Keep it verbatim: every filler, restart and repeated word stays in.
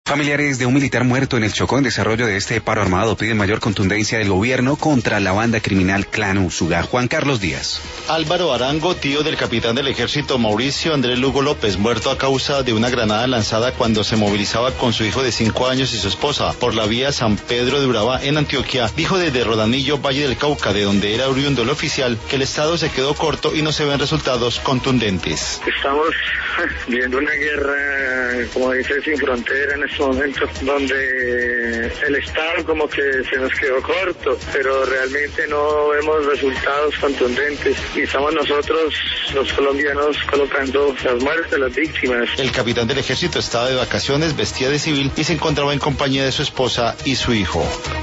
Familiares de un militar muerto en el Chocó en desarrollo de este paro armado piden mayor contundencia del gobierno contra la banda criminal Clan Usuga. Juan Carlos Díaz. Álvaro Arango, tío del capitán del ejército Mauricio Andrés Lugo López, muerto a causa de una granada lanzada cuando se movilizaba con su hijo de cinco años y su esposa por la vía San Pedro de Urabá en Antioquia, dijo desde Rodanillo, Valle del Cauca, de donde era oriundo el oficial, que el Estado se quedó corto y no se ven resultados contundentes. Estamos viendo una guerra, como dice, sin frontera en estos momentos, donde el Estado como que se nos quedó corto, pero realmente no vemos resultados contundentes y estamos nosotros, los colombianos, colocando las muertes de las víctimas. El capitán del ejército estaba de vacaciones, vestía de civil y se encontraba en compañía de su esposa y su hijo.